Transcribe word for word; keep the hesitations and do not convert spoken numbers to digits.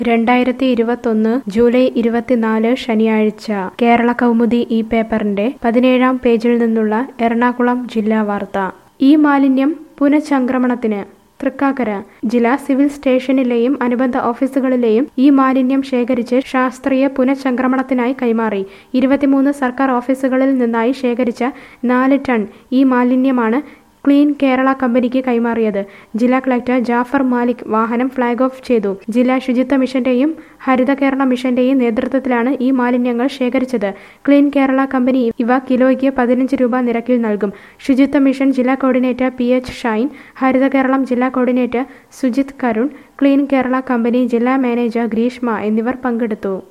രണ്ടായിരത്തി ഇരുപത്തൊന്ന് ജൂലൈ ഇരുപത്തിനാല് ശനിയാഴ്ച കേരള കൗമുദി ഈ പേപ്പറിന്റെ പതിനേഴാം പേജിൽ നിന്നുള്ള എറണാകുളം ജില്ലാ വാർത്ത. ഈ മാലിന്യം പുനഃചംക്രമണത്തിന്. തൃക്കാക്കര ജില്ലാ സിവിൽ സ്റ്റേഷനിലെയും അനുബന്ധ ഓഫീസുകളിലെയും ഈ മാലിന്യം ശേഖരിച്ച് ശാസ്ത്രീയ പുനഃചംക്രമണത്തിനായി കൈമാറി. ഇരുപത്തിമൂന്ന് സർക്കാർ ഓഫീസുകളിൽ നിന്നായി ശേഖരിച്ച നാല് ടൺ ഈ മാലിന്യമാണ് ക്ലീൻ കേരള കമ്പനിക്ക് കൈമാറിയത്. ജില്ലാ കളക്ടർ ജാഫർ മാലിക് വാഹനം ഫ്ളാഗ് ഓഫ് ചെയ്തു. ജില്ലാ ശുചിത്വ മിഷന്റെയും ഹരിത കേരള മിഷന്റെയും നേതൃത്വത്തിലാണ് ഈ മാലിന്യങ്ങൾ ശേഖരിച്ചത്. ക്ലീൻ കേരള കമ്പനി ഇവ കിലോയ്ക്ക് പതിനഞ്ച് രൂപ നിരക്കിൽ നൽകും. ശുചിത്വ മിഷൻ ജില്ലാ coordinator P H Shine, Haritha Keralam ജില്ലാ coordinator Sujith Karun, clean Kerala company ജില്ലാ മാനേജർ ഗ്രീഷ്മ എന്നിവർ പങ്കെടുത്തു.